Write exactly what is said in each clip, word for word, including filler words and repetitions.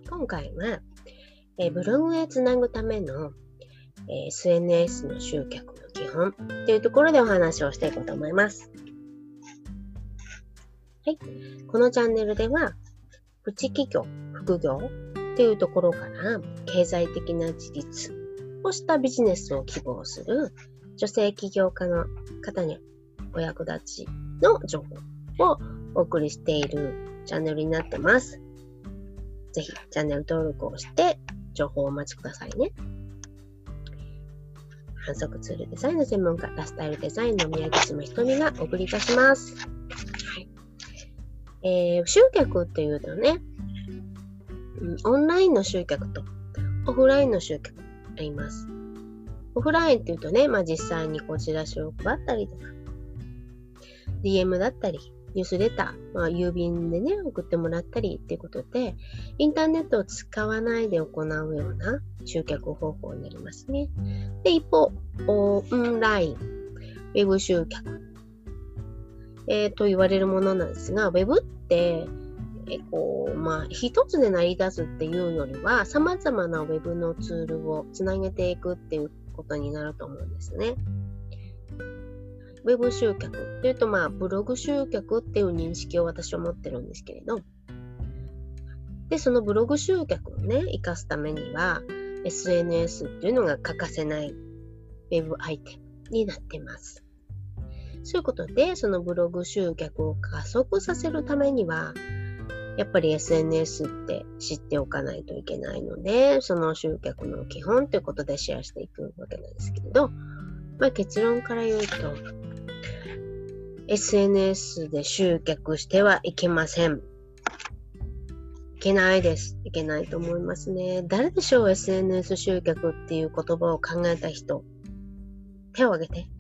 今回は、えー、ブログへつなぐための、えー、エスエヌエス の集客の基本というところでお話をしていこうと思います。はい、このチャンネルではプチ企業、副業というところから経済的な自立をしたビジネスを希望する女性起業家の方にお役立ちの情報をお送りしているチャンネルになってます。ぜひチャンネル登録をして情報をお待ちくださいね。販促ツールデザインの専門家、ラスタイルデザインの宮城島ひとみがお送りいたします。はいえー、集客っていうとね、うん、オンラインの集客とオフラインの集客あります。オフラインっていうとね、まあ、実際にこうチラシを配ったりとか、ディーエム だったり、ニュースレター、まあ、郵便でね、送ってもらったりっていうことで、インターネットを使わないで行うような集客方法になりますね。で、一方、オンライン、ウェブ集客、えー、と言われるものなんですが、ウェブって、えこうまあ、一つで成り立つっていうよりは、様々なウェブのツールをつなげていくっていうことになると思うんですね。ウェブ集客というと、まあ、ブログ集客っていう認識を私は持ってるんですけれど、で、そのブログ集客をね、活かすためには、エスエヌエス っていうのが欠かせないウェブアイテムになっています。そういうことで、そのブログ集客を加速させるためには、やっぱり エスエヌエス って知っておかないといけないので、その集客の基本ということでシェアしていくわけなんですけれど、まあ、結論から言うと、エスエヌエス で集客してはいけません。いけないです。いけないと思いますね。誰でしょう ?エスエヌエス 集客っていう言葉を考えた人。手を挙げて。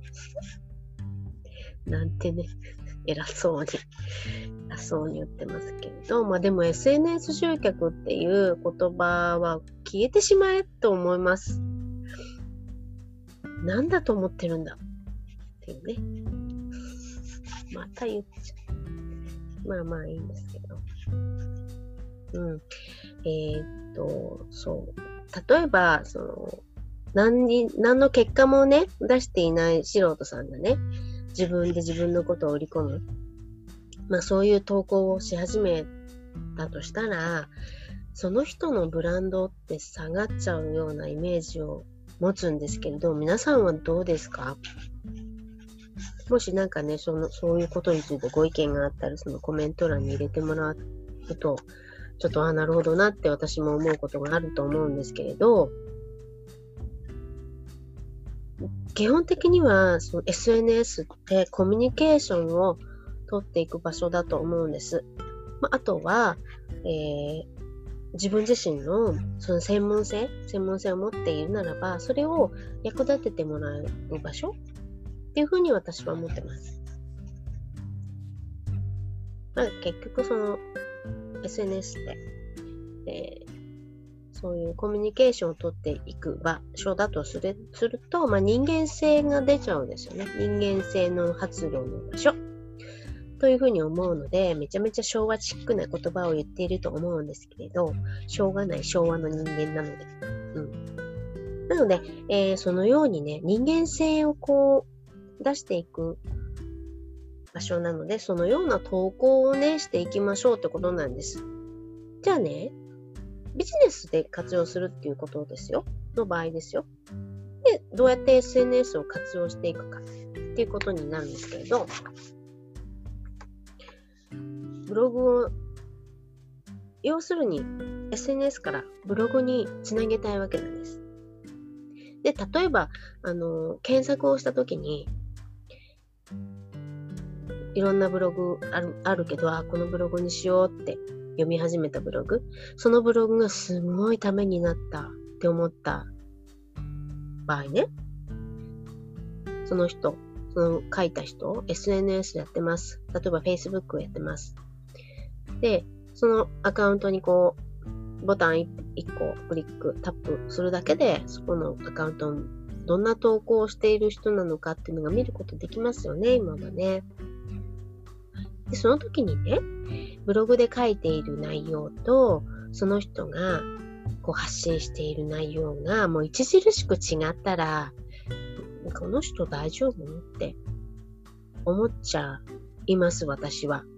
なんてね、偉そうに、偉そうに言ってますけれど、まあでも エスエヌエス 集客っていう言葉は消えてしまえと思います。なんだと思ってるんだっていうね。また言っちゃう。まあまあいいんですけど。うん。えー、っと、そう。例えば、その、何に、何の結果もね、出していない素人さんがね、自分で自分のことを売り込む。まあそういう投稿をし始めたとしたら、その人のブランドって下がっちゃうようなイメージを持つんですけれど、皆さんはどうですか？もしなんかね、その、そういうことについてご意見があったら、そのコメント欄に入れてもらうと、ちょっと、あ、なるほどなって私も思うことがあると思うんですけれど、基本的には、その エスエヌエス ってコミュニケーションを取っていく場所だと思うんです。まあ、あとは、えー、自分自身のその専門性、専門性を持っているならば、それを役立ててもらう場所っていうふうに私は思ってます。まあ、結局その エスエヌエス って、えー、そういうコミュニケーションを取っていく場所だとする、すると、まあ、人間性が出ちゃうんですよね。人間性の発露の場所というふうに思うので、めちゃめちゃ昭和チックな言葉を言っていると思うんですけれど、しょうがない昭和の人間なので。うん、なので、えー、そのようにね、人間性をこう出していく場所なので、そのような投稿をね、していきましょうってことなんです。じゃあね、ビジネスで活用するっていうことですよ。の場合ですよ。で、どうやって エスエヌエス を活用していくかっていうことになるんですけれど、ブログを、要するに エスエヌエス からブログにつなげたいわけなんです。で、例えば、あの、検索をしたときに、いろんなブログある、あるけど、あ、このブログにしようって読み始めたブログ、そのブログがすごいためになったって思った場合ね、その人、その書いた人、エスエヌエス やってます。例えば Facebook やってます。で、そのアカウントにこう、ボタンいっこクリック、タップするだけで、そこのアカウントにどんな投稿をしている人なのかっていうのが見ることできますよね、今はね。で、その時にね、ブログで書いている内容と、 その人がこう発信している内容がもう著しく違ったら、この人大丈夫って思っちゃいます、私は。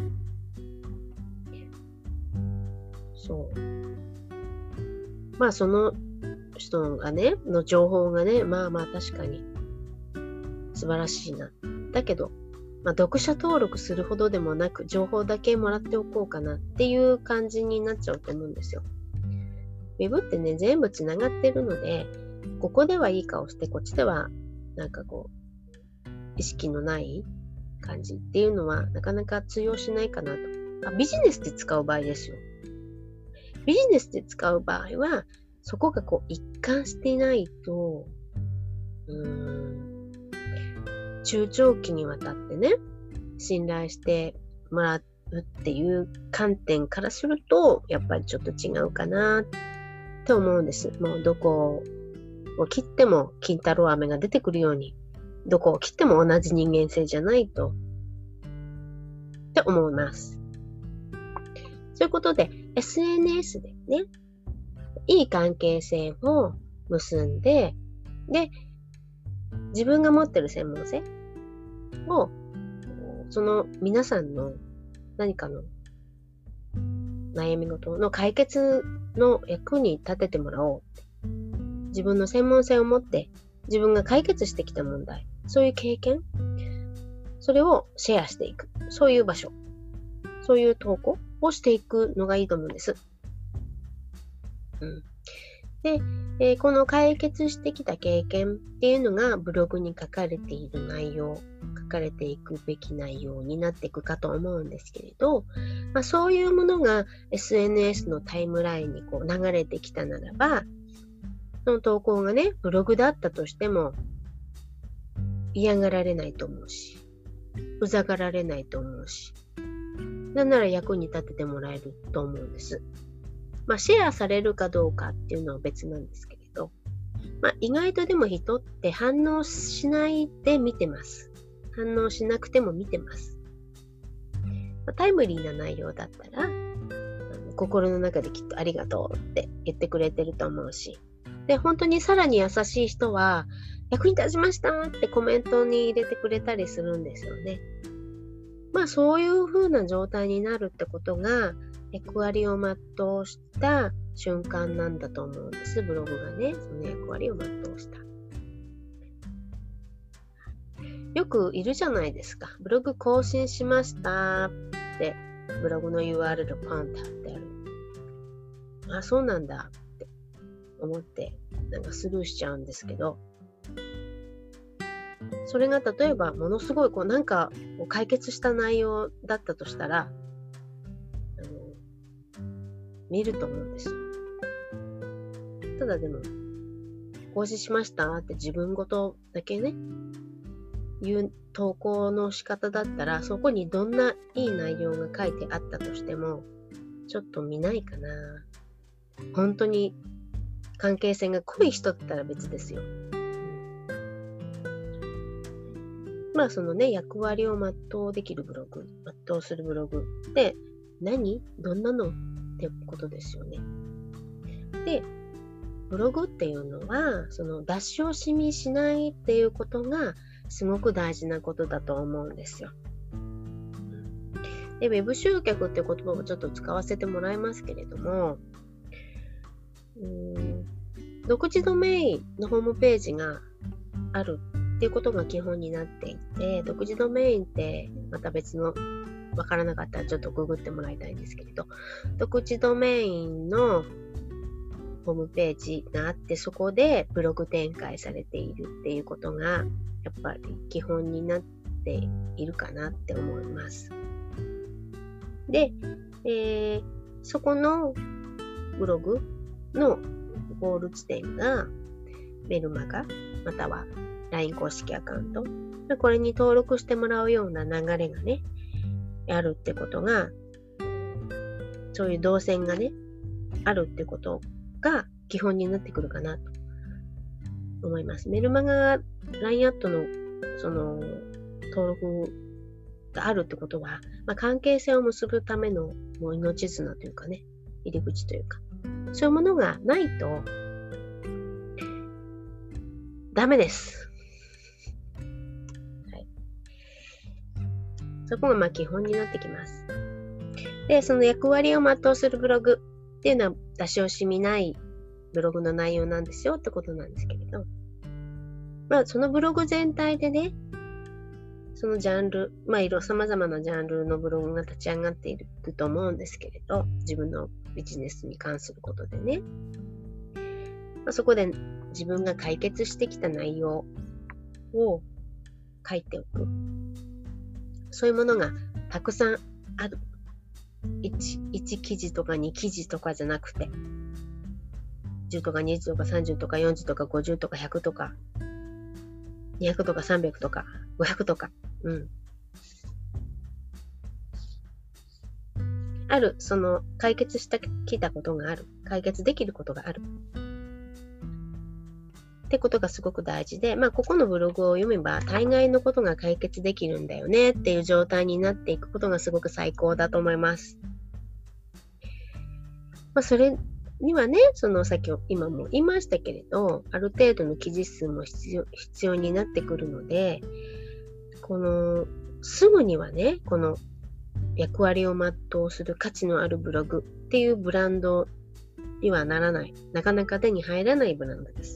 そう。まあその人がね、の情報がね、まあまあ確かに素晴らしいな。だけど、まあ、読者登録するほどでもなく、情報だけもらっておこうかなっていう感じになっちゃうと思うんですよ。ウェブってね、全部つながってるので、ここではいい顔して、こっちではなんかこう、意識のない感じっていうのはなかなか通用しないかなと。あ、ビジネスで使う場合ですよ。ビジネスで使う場合は、そこがこう一貫していないと、うーん、中長期にわたってね、信頼してもらうっていう観点からすると、やっぱりちょっと違うかなって思うんです。もうどこを切っても金太郎飴が出てくるように、どこを切っても同じ人間性じゃないと、って思います。そういうことで、エスエヌエス でね、いい関係性を結んで、で、自分が持ってる専門性を、その皆さんの何かの悩み事の解決の役に立ててもらおう。自分の専門性を持って自分が解決してきた問題、そういう経験、それをシェアしていく。そういう場所、そういう投稿をしていくのがいいと思うんです。うん。で、えー、この解決してきた経験っていうのがブログに書かれている内容、書かれていくべき内容になっていくかと思うんですけれど、まあ、そういうものが エスエヌエス のタイムラインにこう流れてきたならば、その投稿がね、ブログだったとしても嫌がられないと思うし、うざがられないと思うし、なんなら役に立ててもらえると思うんです。まあ、シェアされるかどうかっていうのは別なんですけれど、まあ、意外とでも人って反応しないで見てます。反応しなくても見てます。まあ、タイムリーな内容だったら、あの心の中できっとありがとうって言ってくれてると思うし、で、本当にさらに優しい人は、役に立ちましたってコメントに入れてくれたりするんですよね。まあ、そういう風な状態になるってことが、役割を全うした瞬間なんだと思うんです。ブログがね、その役割を全うした。よくいるじゃないですか。ブログ更新しましたって、ブログの ユーアールエル パンって貼ってある。あ、そうなんだって思って、なんかスルーしちゃうんですけど、それが例えばものすごいこうなんか解決した内容だったとしたら、見ると思うんですよ。ただでも、更新しましたって自分ごとだけね、言う投稿の仕方だったら、そこにどんないい内容が書いてあったとしても、ちょっと見ないかな。本当に関係性が濃い人だったら別ですよ。まあそのね、役割を全うできるブログ、全うするブログで、何？どんなの？ってことですよね。で、ブログっていうのは、その出し惜しみしないっていうことがすごく大事なことだと思うんですよ。で、ウェブ集客っていう言葉をちょっと使わせてもらいますけれども、うーん、独自ドメインのホームページがあるっていうことが基本になっていて、独自ドメインってまた別のわからなかったらちょっとググってもらいたいんですけれど、独自ドメインのホームページがあって、そこでブログ展開されているっていうことがやっぱり基本になっているかなって思います。で、えー、そこのブログのゴール地点がメルマガまたは ライン 公式アカウント、これに登録してもらうような流れがねあるってことが、そういう動線がねあるってことが基本になってくるかなと思います。メルマガ ライン アットのその登録があるってことは、まあ、関係性を結ぶためのもう命綱というかね、 入り口というか、そういうものがないとダメです。はい、そこがまあ基本になってきます。で、その役割を全うするブログっていうのは出し惜しみないブログの内容なんですよってことなんですけれど、まあそのブログ全体でね、そのジャンル、まあいろ様々なジャンルのブログが立ち上がっていると思うんですけれど、自分のビジネスに関することでね、まあ、そこで自分が解決してきた内容を書いておく。そういうものがたくさんある。いち, いち記事とかに記事とかじゃなくて、じゅうとかにじゅうとかさんじゅうとかよんじゅうとかごじゅうとかひゃくとかにひゃくとかさんびゃくとかごひゃくとか、うん。ある、その解決してきたことがある。解決できることがある。ってことがすごく大事で、まあここのブログを読めば大概のことが解決できるんだよねっていう状態になっていくことがすごく最高だと思います。まあそれにはね、そのさっき今も言いましたけれど、ある程度の記事数も必要、必要になってくるので、このすぐにはね、この役割を全うする価値のあるブログっていうブランドにはならない。なかなか手に入らないブランドです。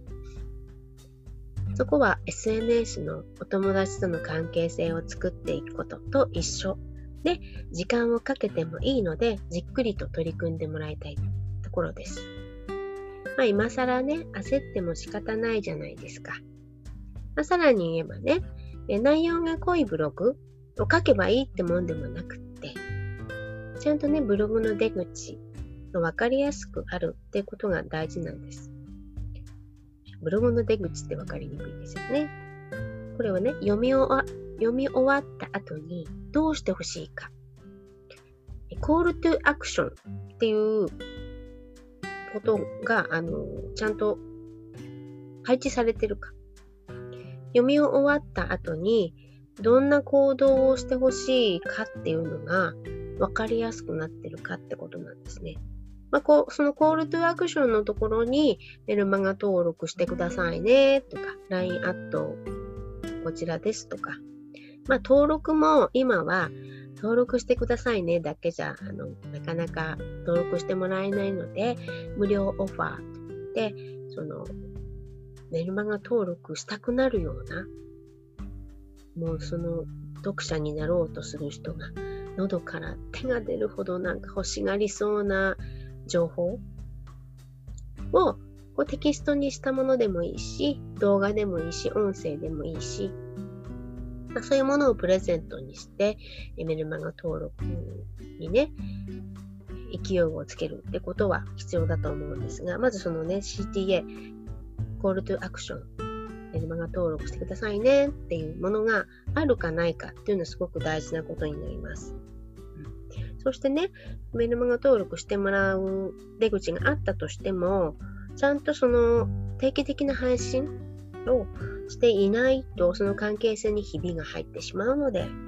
そこは エスエヌエス のお友達との関係性を作っていくことと一緒で、時間をかけてもいいので、じっくりと取り組んでもらいたいところです。まあ今更ね、焦っても仕方ないじゃないですか。まあ、さらに言えばね、内容が濃いブログを書けばいいってもんでもなくって、ちゃんとね、ブログの出口が分かりやすくあるってことが大事なんです。ブログの出口って分かりにくいですよね。これはね、読み終わ、読み終わった後にどうしてほしいか。コールトゥアクションっていうことが、あの、ちゃんと配置されてるか。読み終わった後にどんな行動をしてほしいかっていうのが分かりやすくなってるかってことなんですね。まあ、こうそのコールトゥアクションのところにメルマガ登録してくださいねとか ライン アットこちらですとか、まあ、登録も今は登録してくださいねだけじゃあのなかなか登録してもらえないので、無料オファーでそのメルマガ登録したくなるような、もうその読者になろうとする人が喉から手が出るほどなんか欲しがりそうな情報をこうテキストにしたものでもいいし、動画でもいいし、音声でもいいし、まあ、そういうものをプレゼントにしてメルマガ登録にね勢いをつけるってことは必要だと思うんですが、まずそのね シーティーエー コールトゥアクションメルマガ登録してくださいねっていうものがあるかないかっていうのはすごく大事なことになります。そしてね、メルマガ登録してもらう出口があったとしても、ちゃんとその定期的な配信をしていないと、その関係性にひびが入ってしまうので、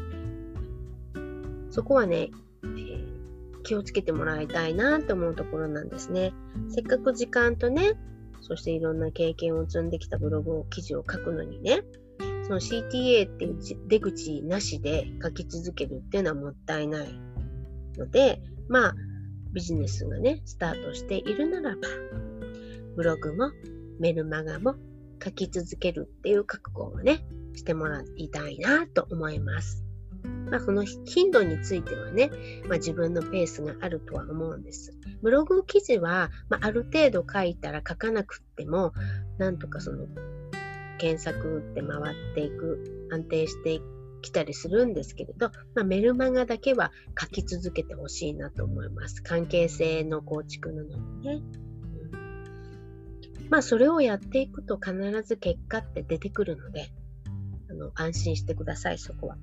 そこはね、えー、気をつけてもらいたいなと思うところなんですね。せっかく時間とね、そしていろんな経験を積んできたブログを記事を書くのにね、その シーティーエー っていう出口なしで書き続けるっていうのはもったいないので、まあビジネスがねスタートしているならば、ブログもメルマガも書き続けるっていう覚悟をねしてもらいたいなと思います。まあ、その頻度についてはね、まあ、自分のペースがあるとは思うんです。ブログ記事は、まあ、ある程度書いたら書かなくっても、なんとかその検索って回っていく、安定してきたりするんですけれど、まあ、メルマガだけは書き続けてほしいなと思います。関係性の構築なのにね。うん、まあそれをやっていくと必ず結果って出てくるので、あの安心してください、そこは。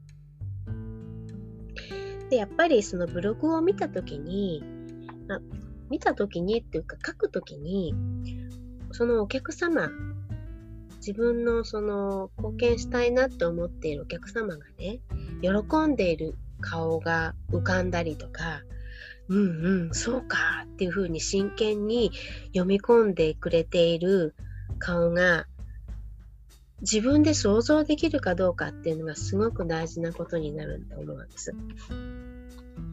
で、やっぱりそのブログを見たときに、あ、見たときにっていうか書くときに、そのお客様、自分のその貢献したいなって思っているお客様がね、喜んでいる顔が浮かんだりとか、 うんうん、そうかっていうふうに真剣に読み込んでくれている顔が自分で想像できるかどうかっていうのがすごく大事なことになると思うんです。うん、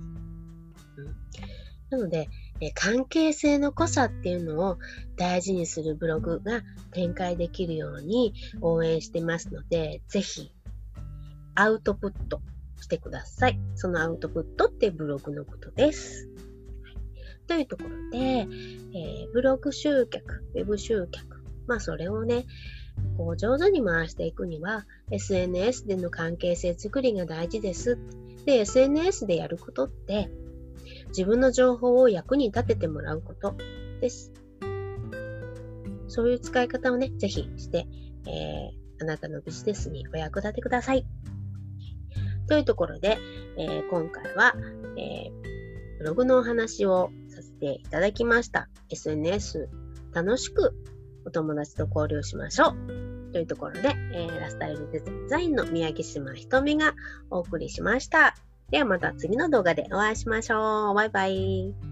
なので、え関係性の濃さっていうのを大事にするブログが展開できるように応援してますので、ぜひアウトプットしてください。そのアウトプットってブログのことです。というところで、えー、ブログ集客、ウェブ集客、まあそれをね、こう上手に回していくには エスエヌエス での関係性作りが大事です。で、エスエヌエス でやることって自分の情報を役に立ててもらうことです。そういう使い方をね、ぜひして、えー、あなたのビジネスにお役立てください。というところで、えー、今回は、えー、ブログのお話をさせていただきました。エスエヌエス 楽しくお友達と交流しましょう。というところで、えー、ラスタイルデザインの宮城島ひとみがお送りしました。ではまた次の動画でお会いしましょう。バイバイ。